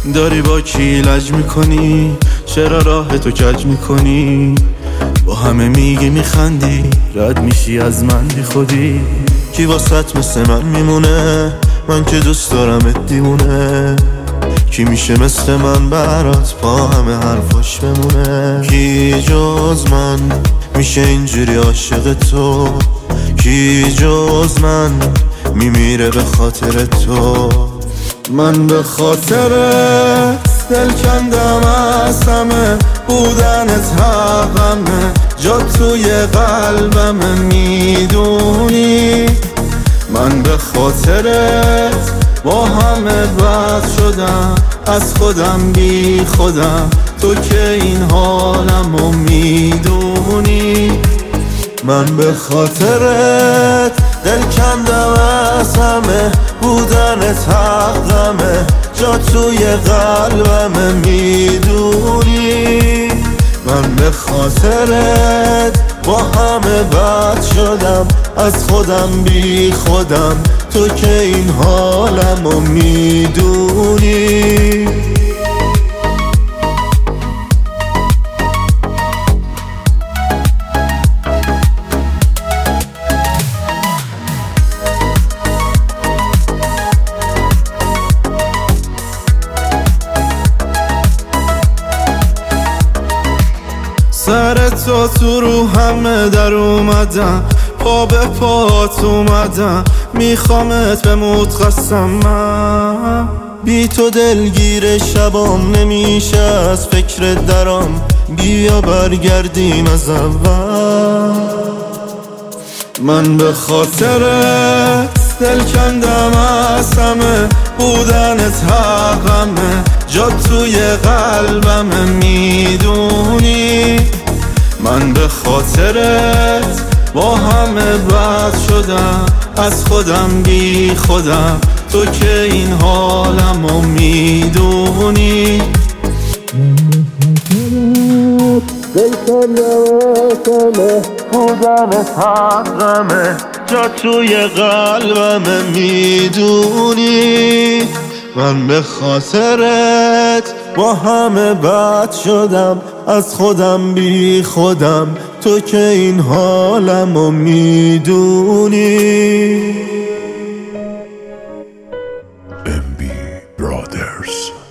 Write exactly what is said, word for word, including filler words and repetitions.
داری با کی لج میکنی؟ چرا راه تو کج میکنی؟ با همه میگی میخندی، رد میشی از من بی خودی. کی واسط مثل من میمونه؟ من که دوست دارم دیوونه. کی میشه مثل من برات با همه حرفاش بمونه؟ کی جز من میشه اینجوری عاشق تو؟ کی جز من میمیره به خاطر تو؟ من به خاطرت دل کندم از همه، بودنت حقمه، جا توی قلبمه میدونی. من به خاطرت با همه بد شدم، از خودم بی خودم، تو که این حالمو میدونی. من به خاطرت دل کندم از همه، بودنت حقمه، جا توی قلبمه میدونی. من به خاطرت با همه بد شدم، از خودم بی خودم، تو که این حالمو میدونی. سر تو تو رو همه در اومدم، پا به پات اومدم، میخوامت بموت قسم. من بی تو دلگیر شبام نمیشه، از فکر درام، بیا برگردیم از اول. من به خاطرت دل کندم از همه، بودنت حقمه، جا توی قلبمه میدونی. من به خاطرت با همه بد شدم، از خودم بی خودم، تو که این حالمو میدونی. دل کندم بودنت حقمه، جا توی قلبمه میدونی. من به خاطرت با همه بد شدم، از خودم بی خودم، تو که این حالمو میدونی. ام بی Brothers.